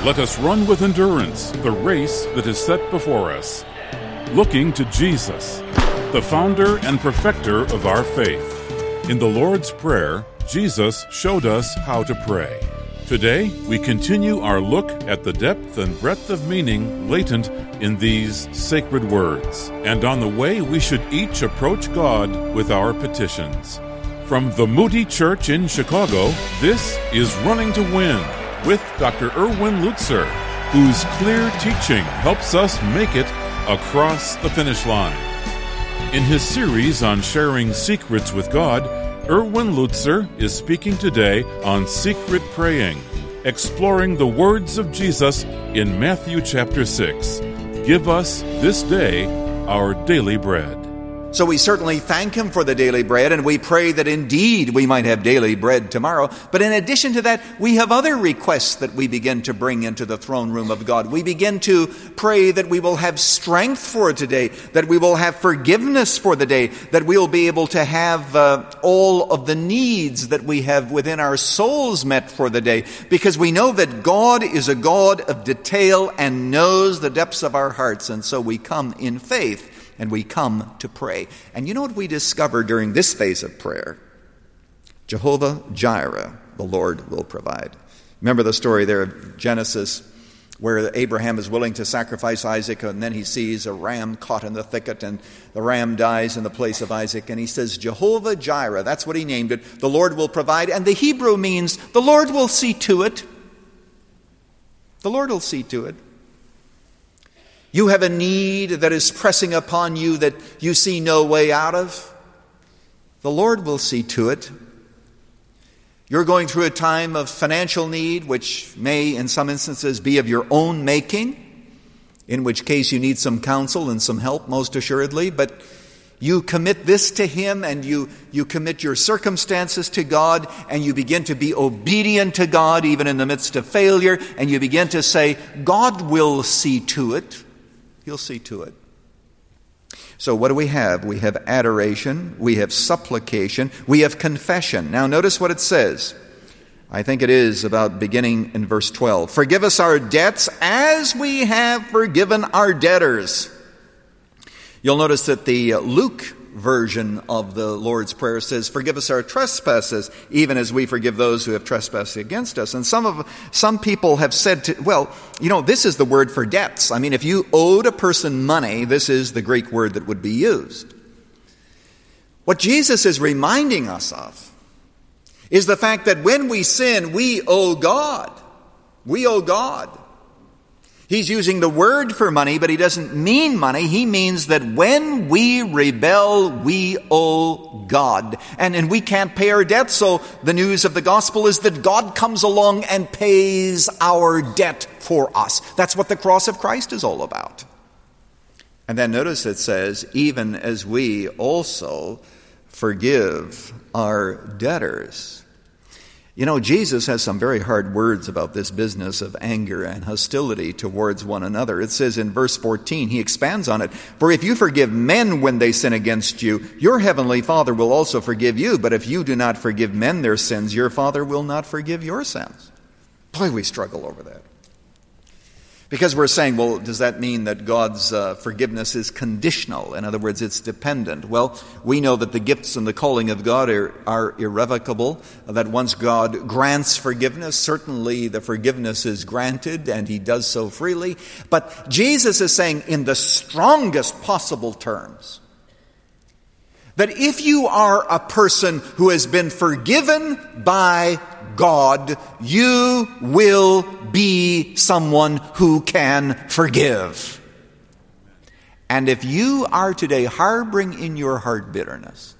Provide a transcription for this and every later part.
Let us run with endurance the race that is set before us, looking to Jesus, the founder and perfecter of our faith. In the Lord's Prayer, Jesus showed us how to pray. Today, we continue our look at the depth and breadth of meaning latent in these sacred words, and on the way we should each approach God with our petitions. From the Moody Church in Chicago, this is Running to Win with Dr. Erwin Lutzer, whose clear teaching helps us make it across the finish line. In his series on sharing secrets with God, Erwin Lutzer is speaking today on secret praying, exploring the words of Jesus in Matthew chapter 6. Give us this day our daily bread. So we certainly thank Him for the daily bread, and we pray that indeed we might have daily bread tomorrow. But in addition to that, we have other requests that we begin to bring into the throne room of God. We begin to pray that we will have strength for today, that we will have forgiveness for the day, that we will be able to have all of the needs that we have within our souls met for the day, because we know that God is a God of detail and knows the depths of our hearts, and so we come in faith. And we come to pray. And you know what we discover during this phase of prayer? Jehovah Jireh, the Lord will provide. Remember the story there of Genesis, where Abraham is willing to sacrifice Isaac, and then he sees a ram caught in the thicket, and the ram dies in the place of Isaac. And he says, Jehovah Jireh, that's what he named it, the Lord will provide. And the Hebrew means the Lord will see to it. The Lord will see to it. You have a need that is pressing upon you that you see no way out of. The Lord will see to it. You're going through a time of financial need, which may in some instances be of your own making, in which case you need some counsel and some help, most assuredly. But you commit this to Him, and you commit your circumstances to God, and you begin to be obedient to God even in the midst of failure, and you begin to say, God will see to it. He'll see to it. So what do we have? We have adoration, we have supplication, we have confession. Now notice what it says. I think it is about beginning in verse 12. Forgive us our debts as we have forgiven our debtors. You'll notice that the Luke version of the Lord's Prayer says, forgive us our trespasses, even as we forgive those who have trespassed against us. And some people have said, this is the word for debts. I mean, if you owed a person money, this is the Greek word that would be used. What Jesus is reminding us of is the fact that when we sin, we owe God. We owe God. He's using the word for money, but he doesn't mean money. He means that when we rebel, we owe God. And we can't pay our debt, so the news of the gospel is that God comes along and pays our debt for us. That's what the cross of Christ is all about. And then notice it says, even as we also forgive our debtors. You know, Jesus has some very hard words about this business of anger and hostility towards one another. It says in verse 14, he expands on it, for if you forgive men when they sin against you, your heavenly Father will also forgive you. But if you do not forgive men their sins, your Father will not forgive your sins. Boy, we struggle over that. Because we're saying, well, does that mean that God's forgiveness is conditional? In other words, it's dependent. Well, we know that the gifts and the calling of God are irrevocable, that once God grants forgiveness, certainly the forgiveness is granted, and he does so freely. But Jesus is saying in the strongest possible terms that if you are a person who has been forgiven by God, you will be someone who can forgive. And if you are today harboring in your heart bitterness,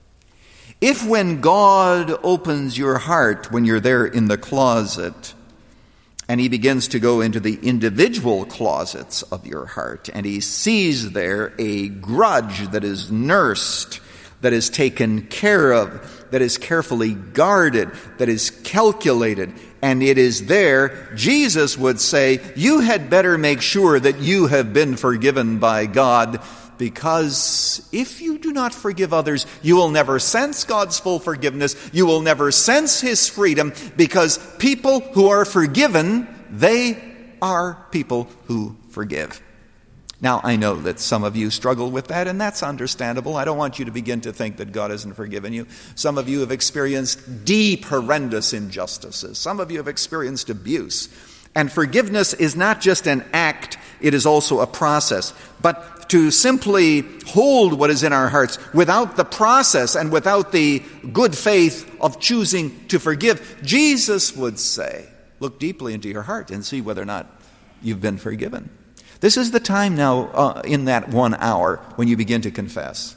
if when God opens your heart, when you're there in the closet, and he begins to go into the individual closets of your heart, and he sees there a grudge that is nursed, that is taken care of, that is carefully guarded, that is calculated, and it is there, Jesus would say, you had better make sure that you have been forgiven by God, because if you do not forgive others, you will never sense God's full forgiveness. You will never sense his freedom, because people who are forgiven They are people who forgive. Now, I know that some of you struggle with that, and that's understandable. I don't want you to begin to think that God hasn't forgiven you. Some of you have experienced deep, horrendous injustices. Some of you have experienced abuse. And forgiveness is not just an act, it is also a process. But to simply hold what is in our hearts without the process and without the good faith of choosing to forgive, Jesus would say, look deeply into your heart and see whether or not you've been forgiven. This is the time now in that 1 hour when you begin to confess.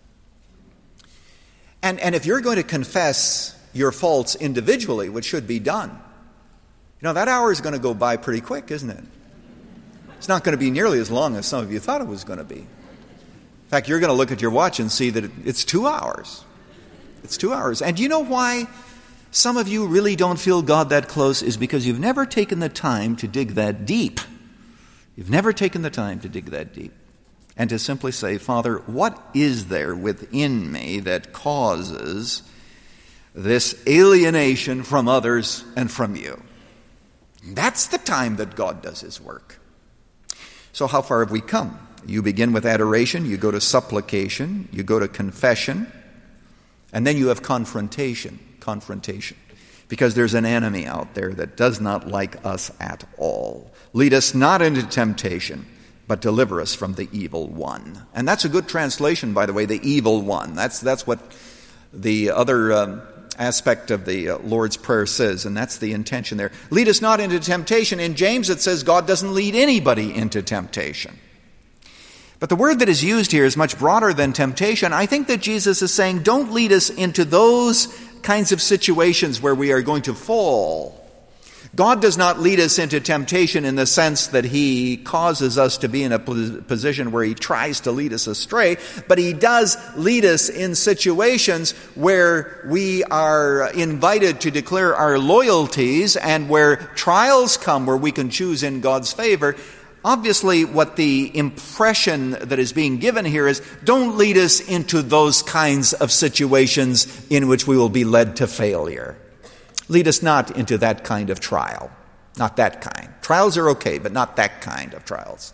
And if you're going to confess your faults individually, which should be done, that hour is going to go by pretty quick, isn't it? It's not going to be nearly as long as some of you thought it was going to be. In fact, you're going to look at your watch and see that it's 2 hours. It's 2 hours. And do you know why some of you really don't feel God that close? Is because you've never taken the time to dig that deep. You've never taken the time to dig that deep and to simply say, Father, what is there within me that causes this alienation from others and from you? That's the time that God does his work. So how far have we come? You begin with adoration, you go to supplication, you go to confession, and then you have confrontation. Because there's an enemy out there that does not like us at all. Lead us not into temptation, but deliver us from the evil one. And that's a good translation, by the way, the evil one. That's what the other aspect of the Lord's Prayer says, and that's the intention there. Lead us not into temptation. In James it says God doesn't lead anybody into temptation. But the word that is used here is much broader than temptation. I think that Jesus is saying, don't lead us into those kinds of situations where we are going to fall. God does not lead us into temptation in the sense that he causes us to be in a position where he tries to lead us astray, but he does lead us in situations where we are invited to declare our loyalties and where trials come where we can choose in God's favor. Obviously, what the impression that is being given here is, don't lead us into those kinds of situations in which we will be led to failure. Lead us not into that kind of trial. Not that kind. Trials are okay, but not that kind of trials.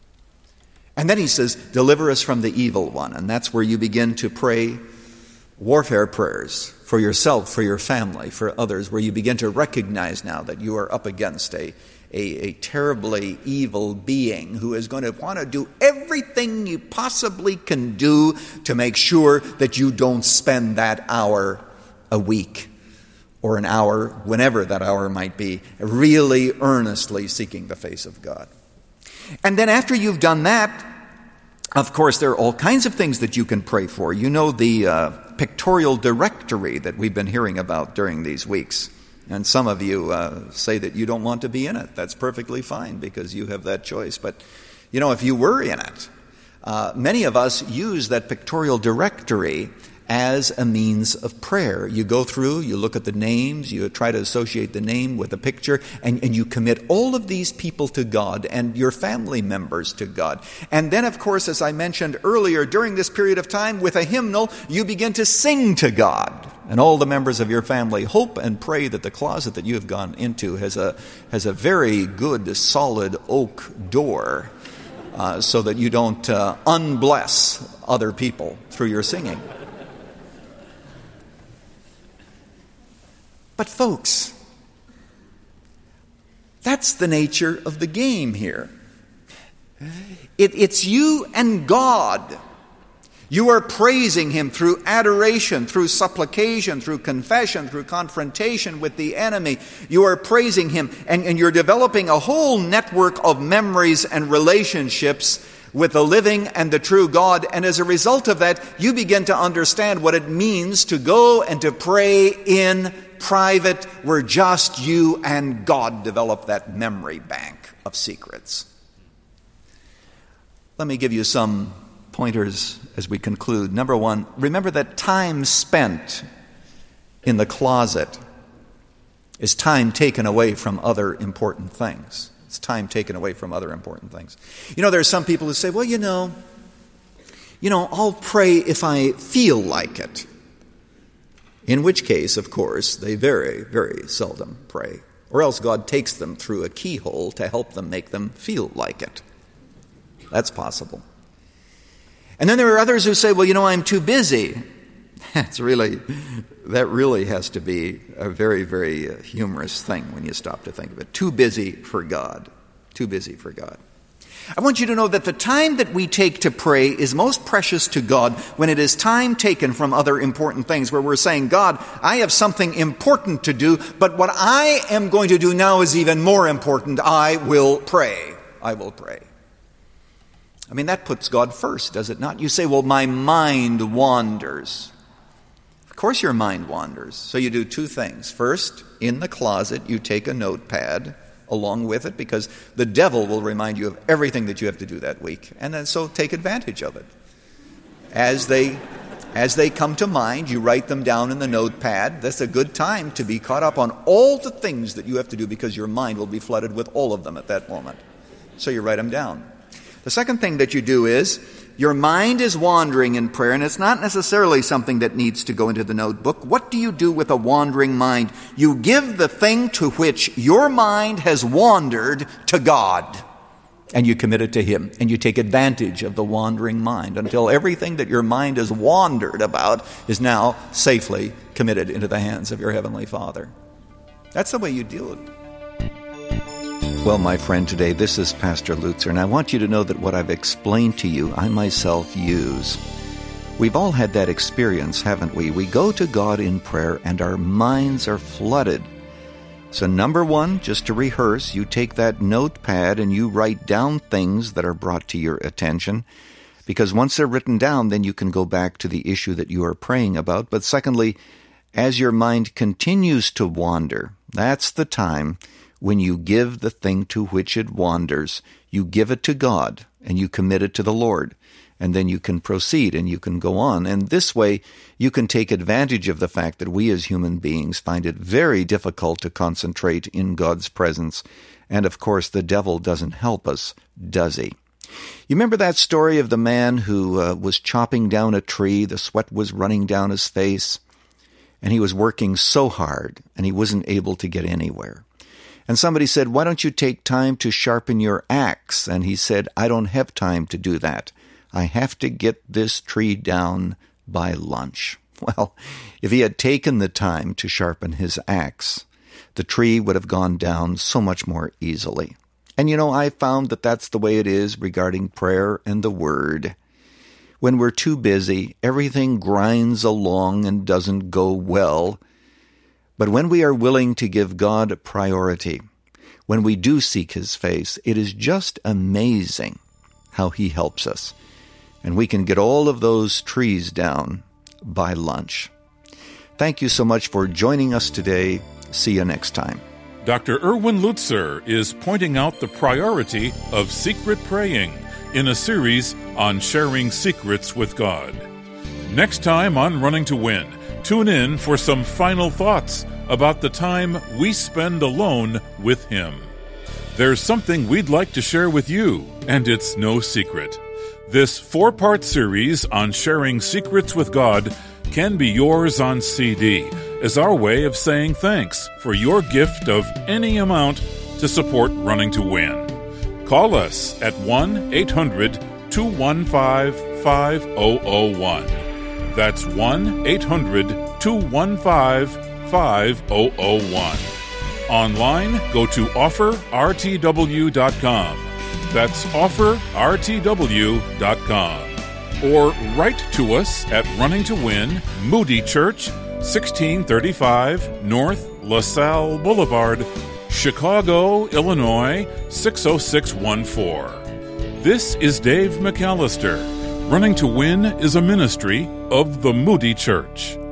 And then he says, deliver us from the evil one. And that's where you begin to pray warfare prayers for yourself, for your family, for others, where you begin to recognize now that you are up against a terribly evil being who is going to want to do everything you possibly can do to make sure that you don't spend that hour a week or an hour, whenever that hour might be, really earnestly seeking the face of God. And then after you've done that, of course, there are all kinds of things that you can pray for. You know the pictorial directory that we've been hearing about during these weeks. And some of you say that you don't want to be in it. That's perfectly fine because you have that choice. But, if you were in it, many of us use that pictorial directory as a means of prayer. You go through, you look at the names, you try to associate the name with a picture, and you commit all of these people to God and your family members to God. And then, of course, as I mentioned earlier, during this period of time, with a hymnal, you begin to sing to God. And all the members of your family hope and pray that the closet that you have gone into has a very good, solid oak door so that you don't unbless other people through your singing. But folks, that's the nature of the game here. It's you and God. You are praising him through adoration, through supplication, through confession, through confrontation with the enemy. You are praising him, and you're developing a whole network of memories and relationships with the living and the true God. And as a result of that, you begin to understand what it means to go and to pray in private, where just you and God develop that memory bank of secrets. Let me give you some pointers as we conclude. Number one, remember that time spent in the closet is time taken away from other important things. It's time taken away from other important things. There are some people who say, well, I'll pray if I feel like it. In which case, of course, they very, very seldom pray Or else God takes them through a keyhole to help them make them feel like it. That's possible. And then there are others who say, well, I'm too busy. That really has to be a very, very humorous thing when you stop to think of it. Too busy for God. Too busy for God. I want you to know that the time that we take to pray is most precious to God when it is time taken from other important things, where we're saying, God, I have something important to do, but what I am going to do now is even more important. I will pray. I will pray. I mean, that puts God first, does it not? You say, well, my mind wanders. Of course your mind wanders. So you do two things. First, in the closet, you take a notepad along with it, because the devil will remind you of everything that you have to do that week. And then so take advantage of it. As they come to mind, you write them down in the notepad. That's a good time to be caught up on all the things that you have to do, because your mind will be flooded with all of them at that moment. So you write them down. The second thing that you do is, your mind is wandering in prayer, and it's not necessarily something that needs to go into the notebook. What do you do with a wandering mind? You give the thing to which your mind has wandered to God, and you commit it to Him, and you take advantage of the wandering mind until everything that your mind has wandered about is now safely committed into the hands of your Heavenly Father. That's the way you deal with it. Well, my friend, today, this is Pastor Lutzer, and I want you to know that what I've explained to you, I myself use. We've all had that experience, haven't we? We go to God in prayer, and our minds are flooded. So number one, just to rehearse, you take that notepad and you write down things that are brought to your attention, because once they're written down, then you can go back to the issue that you are praying about. But secondly, as your mind continues to wander, that's the time when you give the thing to which it wanders. You give it to God, and you commit it to the Lord. And then you can proceed, and you can go on. And this way, you can take advantage of the fact that we as human beings find it very difficult to concentrate in God's presence. And of course, the devil doesn't help us, does he? You remember that story of the man who was chopping down a tree? The sweat was running down his face, and he was working so hard, and he wasn't able to get anywhere. And somebody said, why don't you take time to sharpen your axe? And he said, I don't have time to do that. I have to get this tree down by lunch. Well, if he had taken the time to sharpen his axe, the tree would have gone down so much more easily. And I found that that's the way it is regarding prayer and the Word. When we're too busy, everything grinds along and doesn't go well. But when we are willing to give God priority, when we do seek His face, it is just amazing how He helps us. And we can get all of those trees down by lunch. Thank you so much for joining us today. See you next time. Dr. Erwin Lutzer is pointing out the priority of secret praying in a series on sharing secrets with God. Next time on Running to Win, tune in for some final thoughts about the time we spend alone with Him. There's something we'd like to share with you, and it's no secret. This 4-part series on sharing secrets with God can be yours on CD as our way of saying thanks for your gift of any amount to support Running to Win. Call us at 1-800-215-5001. That's 1-800-215-5001. Online, go to offerrtw.com. That's offerrtw.com. Or write to us at Running to Win, Moody Church, 1635 North LaSalle Boulevard, Chicago, Illinois, 60614. This is Dave McAllister. Running to Win is a ministry of the Moody Church.